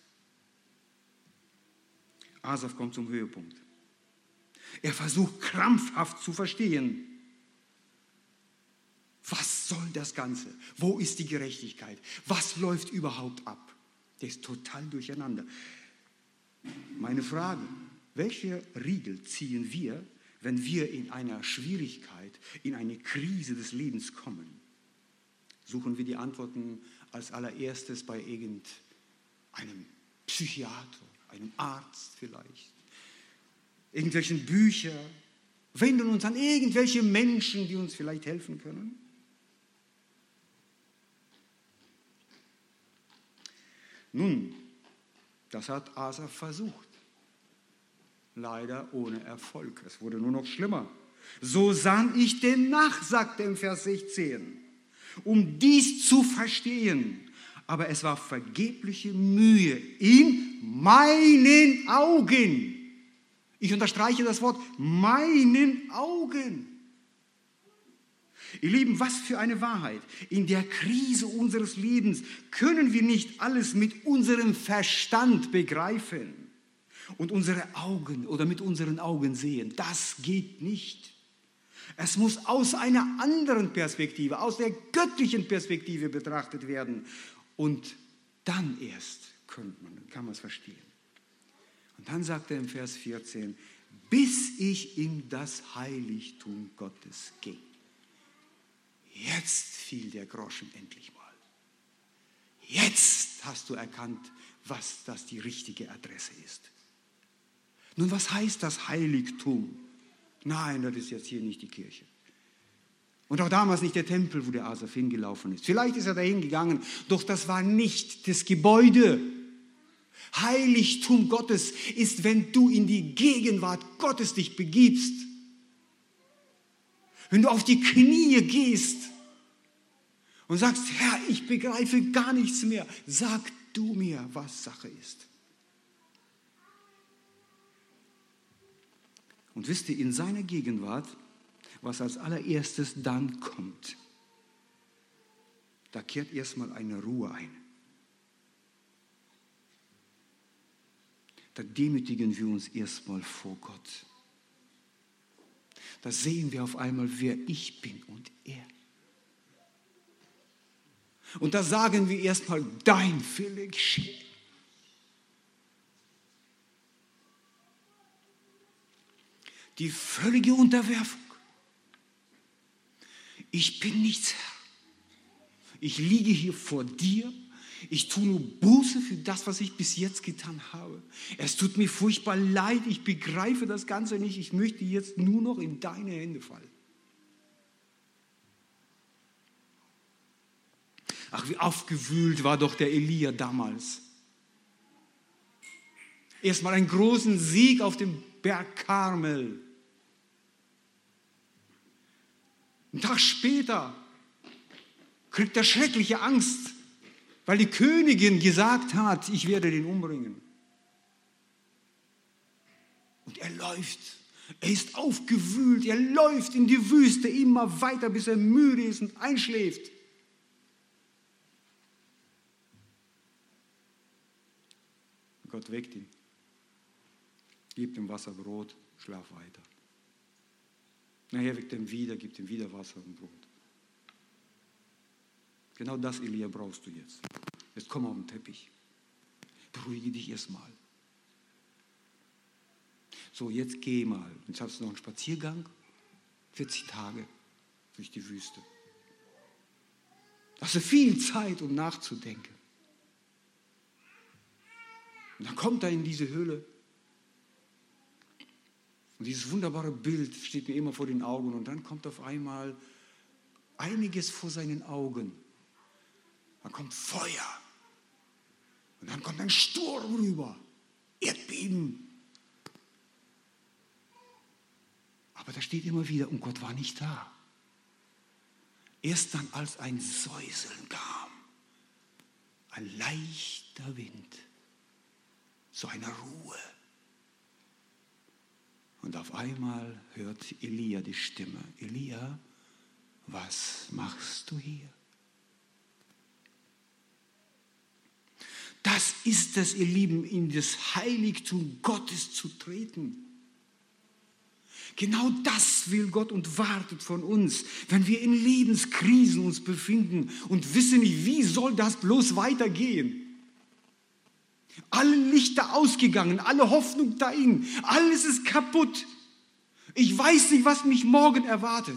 Asaf kommt zum Höhepunkt. Er versucht krampfhaft zu verstehen, was soll das Ganze? Wo ist die Gerechtigkeit? Was läuft überhaupt ab? Der ist total durcheinander. Meine Frage, welche Riegel ziehen wir, wenn wir in einer Schwierigkeit, in eine Krise des Lebens kommen, suchen wir die Antworten als allererstes bei irgendeinem Psychiater, einem Arzt vielleicht, irgendwelchen Büchern, wenden uns an irgendwelche Menschen, die uns vielleicht helfen können. Nun, das hat Asa versucht. Leider ohne Erfolg. Es wurde nur noch schlimmer. So sann ich denn nach, sagt er im Vers 16, um dies zu verstehen. Aber es war vergebliche Mühe in meinen Augen. Ich unterstreiche das Wort, meinen Augen. Ihr Lieben, was für eine Wahrheit. In der Krise unseres Lebens können wir nicht alles mit unserem Verstand begreifen und unsere Augen oder mit unseren Augen sehen. Das geht nicht. Es muss aus einer anderen Perspektive, aus der göttlichen Perspektive betrachtet werden. Und dann erst kann man es verstehen. Und dann sagt er im Vers 14, bis ich in das Heiligtum Gottes ging. Jetzt fiel der Groschen endlich mal. Jetzt hast du erkannt, was das die richtige Adresse ist. Nun, was heißt das Heiligtum? Nein, das ist jetzt hier nicht die Kirche. Und auch damals nicht der Tempel, wo der Asaf hingelaufen ist. Vielleicht ist er dahin gegangen, doch das war nicht das Gebäude. Heiligtum Gottes ist, wenn du in die Gegenwart Gottes dich begibst. Wenn du auf die Knie gehst und sagst, Herr, ich begreife gar nichts mehr, sag du mir, was Sache ist. Und wisst ihr, in seiner Gegenwart, was als allererstes dann kommt, da kehrt erstmal eine Ruhe ein. Da demütigen wir uns erstmal vor Gott. Da sehen wir auf einmal, wer ich bin und er. Und da sagen wir erstmal, dein Wille geschehe. Die völlige Unterwerfung. Ich bin nichts, Herr. Ich liege hier vor dir. Ich tue nur Buße für das, was ich bis jetzt getan habe. Es tut mir furchtbar leid. Ich begreife das Ganze nicht. Ich möchte jetzt nur noch in deine Hände fallen. Ach, wie aufgewühlt war doch der Elia damals. Erstmal einen großen Sieg auf dem Berg Karmel. Einen Tag später kriegt er schreckliche Angst, weil die Königin gesagt hat, ich werde den umbringen. Und er läuft. Er ist aufgewühlt. Er läuft in die Wüste immer weiter, bis er müde ist und einschläft. Gott weckt ihn. Gibt ihm Wasser, Brot, schlaf weiter. Nachher weckt er ihn wieder, gibt ihm wieder Wasser und Brot. Genau das, Elia, brauchst du jetzt. Jetzt komm auf den Teppich. Beruhige dich erstmal. So, jetzt geh mal. Jetzt hast du noch einen Spaziergang. 40 Tage durch die Wüste. Da hast du viel Zeit, um nachzudenken. Und dann kommt er in diese Höhle. Und dieses wunderbare Bild steht mir immer vor den Augen. Und dann kommt auf einmal einiges vor seinen Augen. Dann kommt Feuer. Und dann kommt ein Sturm rüber. Erdbeben. Aber da steht immer wieder, und Gott war nicht da. Erst dann, als ein Säuseln kam, ein leichter Wind, so eine Ruhe. Und auf einmal hört Elia die Stimme. Elia, was machst du hier? Das ist es, ihr Lieben, in das Heiligtum Gottes zu treten. Genau das will Gott und wartet von uns, wenn wir in Lebenskrisen uns befinden und wissen nicht, wie soll das bloß weitergehen. Alle Lichter ausgegangen, alle Hoffnung dahin, alles ist kaputt. Ich weiß nicht, was mich morgen erwartet.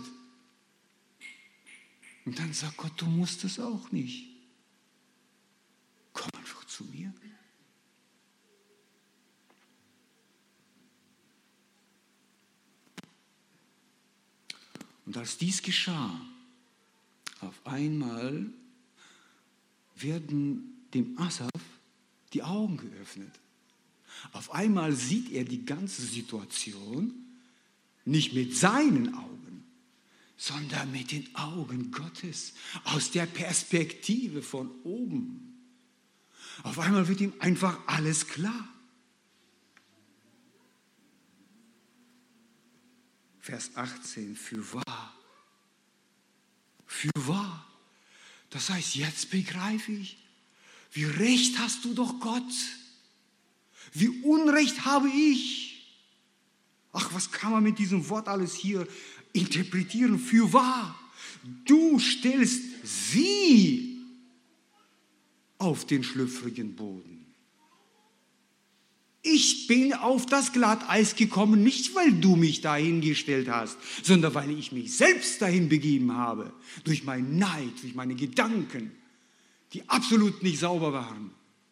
Und dann sagt Gott, du musst es auch nicht. Komm einfach zu mir. Und als dies geschah, auf einmal werden dem Asaf die Augen geöffnet. Auf einmal sieht er die ganze Situation nicht mit seinen Augen, sondern mit den Augen Gottes, aus der Perspektive von oben. Auf einmal wird ihm einfach alles klar. Vers 18, fürwahr. Fürwahr. Das heißt, jetzt begreife ich, wie recht hast du doch Gott. Wie Unrecht habe ich. Ach, was kann man mit diesem Wort alles hier interpretieren? Fürwahr. Du stellst sie auf den schlüpfrigen Boden. Ich bin auf das Glatteis gekommen, nicht weil du mich dahin gestellt hast, sondern weil ich mich selbst dahin begeben habe, durch meinen Neid, durch meine Gedanken, die absolut nicht sauber waren.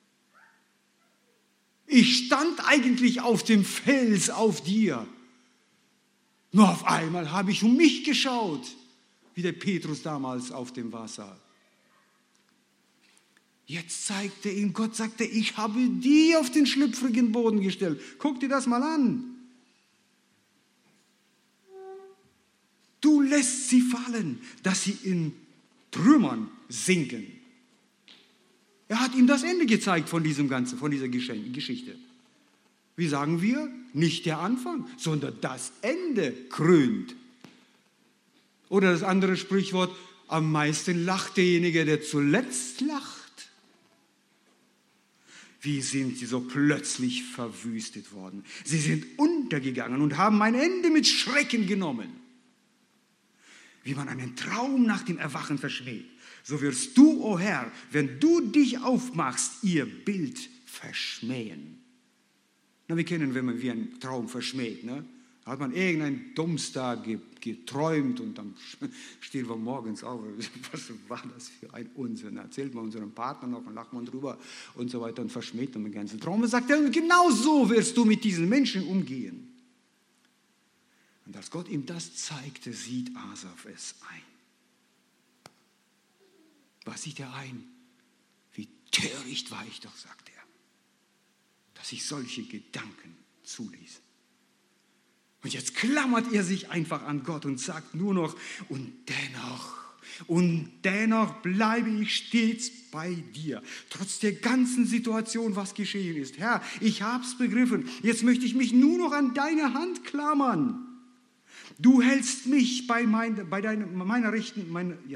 Ich stand eigentlich auf dem Fels auf dir. Nur auf einmal habe ich um mich geschaut, wie der Petrus damals auf dem Wasser. Jetzt zeigte ihm Gott, sagte, ich habe die auf den schlüpfrigen Boden gestellt. Guck dir das mal an. Du lässt sie fallen, dass sie in Trümmern sinken. Er hat ihm das Ende gezeigt von diesem Ganzen, von dieser Geschichte. Wie sagen wir? Nicht der Anfang, sondern das Ende krönt. Oder das andere Sprichwort, am meisten lacht derjenige, der zuletzt lacht. Wie sind sie so plötzlich verwüstet worden? Sie sind untergegangen und haben ein Ende mit Schrecken genommen. Wie man einen Traum nach dem Erwachen verschmäht, so wirst du, o Herr, wenn du dich aufmachst, ihr Bild verschmähen. Na, wir kennen, wenn man wie einen Traum verschmäht, ne? Hat man irgendein Dummes da geträumt und dann stehen wir morgens auf. Was war das für ein Unsinn? Erzählt man unserem Partner noch und lacht man drüber und so weiter und verschmäht dann den ganzen Traum. Und sagt er, genau so wirst du mit diesen Menschen umgehen. Und als Gott ihm das zeigte, sieht Asaf es ein. Was sieht er ein? Wie töricht war ich doch, sagt er, dass ich solche Gedanken zuließ. Und jetzt klammert er sich einfach an Gott und sagt nur noch, und dennoch bleibe ich stets bei dir. Trotz der ganzen Situation, was geschehen ist. Herr, ich hab's begriffen. Jetzt möchte ich mich nur noch an deine Hand klammern. Du hältst mich bei meiner rechten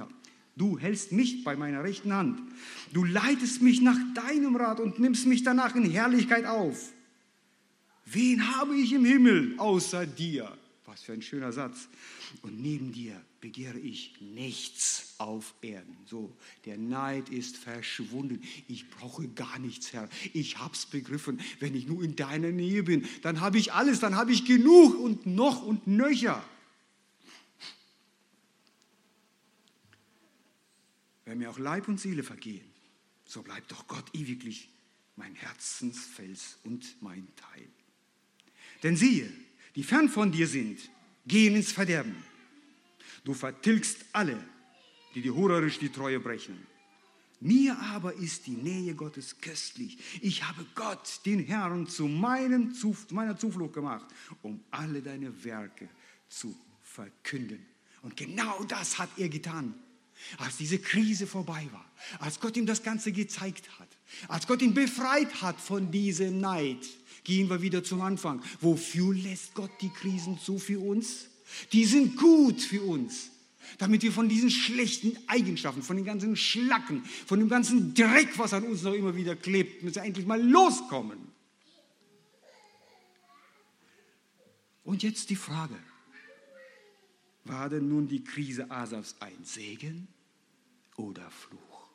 Hand. Du leitest mich nach deinem Rat und nimmst mich danach in Herrlichkeit auf. Wen habe ich im Himmel außer dir? Was für ein schöner Satz. Und neben dir begehre ich nichts auf Erden. So, der Neid ist verschwunden. Ich brauche gar nichts, Herr. Ich hab's begriffen. Wenn ich nur in deiner Nähe bin, dann habe ich alles, dann habe ich genug und noch und nöcher. Wenn mir auch Leib und Seele vergehen, so bleibt doch Gott ewiglich mein Herzensfels und mein Teil. Denn siehe, die fern von dir sind, gehen ins Verderben. Du vertilgst alle, die dir hurerisch die Treue brechen. Mir aber ist die Nähe Gottes köstlich. Ich habe Gott, den Herrn, zu meiner Zuflucht gemacht, um alle deine Werke zu verkünden. Und genau das hat er getan. Als diese Krise vorbei war, als Gott ihm das Ganze gezeigt hat, als Gott ihn befreit hat von diesem Neid, gehen wir wieder zum Anfang. Wofür lässt Gott die Krisen zu für uns? Die sind gut für uns, damit wir von diesen schlechten Eigenschaften, von den ganzen Schlacken, von dem ganzen Dreck, was an uns noch immer wieder klebt, müssen wir endlich mal loskommen. Und jetzt die Frage, war denn nun die Krise Asafs ein Segen oder Fluch?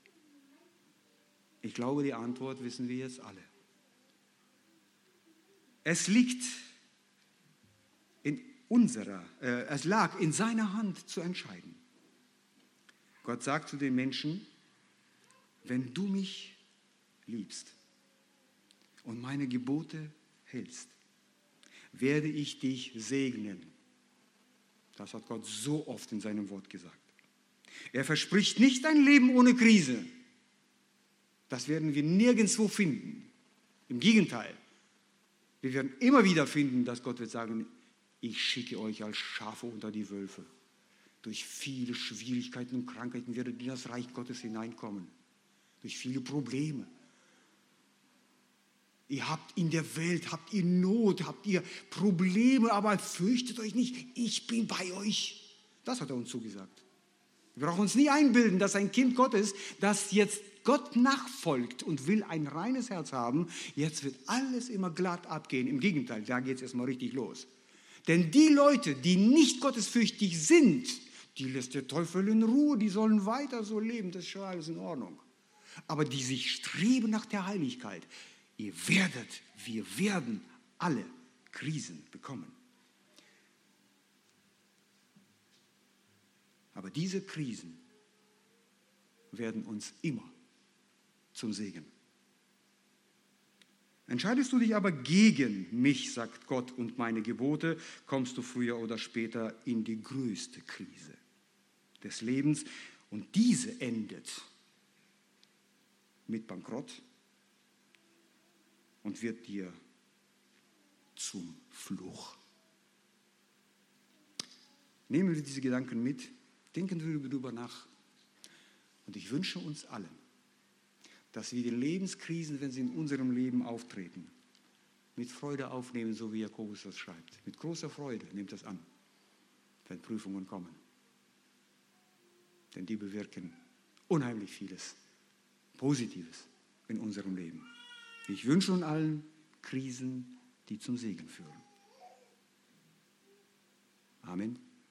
Ich glaube, die Antwort wissen wir jetzt alle. Es liegt in es lag in seiner Hand zu entscheiden. Gott sagt zu den Menschen, wenn du mich liebst und meine Gebote hältst, werde ich dich segnen. Das hat Gott so oft in seinem Wort gesagt. Er verspricht nicht ein Leben ohne Krise. Das werden wir nirgendwo finden. Im Gegenteil, wir werden immer wieder finden, dass Gott wird sagen, ich schicke euch als Schafe unter die Wölfe. Durch viele Schwierigkeiten und Krankheiten werdet ihr in das Reich Gottes hineinkommen. Durch viele Probleme. Ihr habt in der Welt, habt ihr Not, habt ihr Probleme, aber fürchtet euch nicht, ich bin bei euch. Das hat er uns zugesagt. Wir brauchen uns nie einbilden, dass ein Kind Gottes, das jetzt Gott nachfolgt und will ein reines Herz haben, jetzt wird alles immer glatt abgehen. Im Gegenteil, da geht es erstmal richtig los. Denn die Leute, die nicht gottesfürchtig sind, die lässt der Teufel in Ruhe, die sollen weiter so leben, das ist schon alles in Ordnung. Aber die sich streben nach der Heiligkeit, wir werden alle Krisen bekommen. Aber diese Krisen werden uns immer zum Segen. Entscheidest du dich aber gegen mich, sagt Gott, und meine Gebote, kommst du früher oder später in die größte Krise des Lebens. Und diese endet mit Bankrott und wird dir zum Fluch. Nehmen wir diese Gedanken mit, denken wir darüber nach. Und ich wünsche uns allen, dass wir die Lebenskrisen, wenn sie in unserem Leben auftreten, mit Freude aufnehmen, so wie Jakobus das schreibt. Mit großer Freude nehmt das an, wenn Prüfungen kommen. Denn die bewirken unheimlich vieles Positives in unserem Leben. Ich wünsche uns allen Krisen, die zum Segen führen. Amen.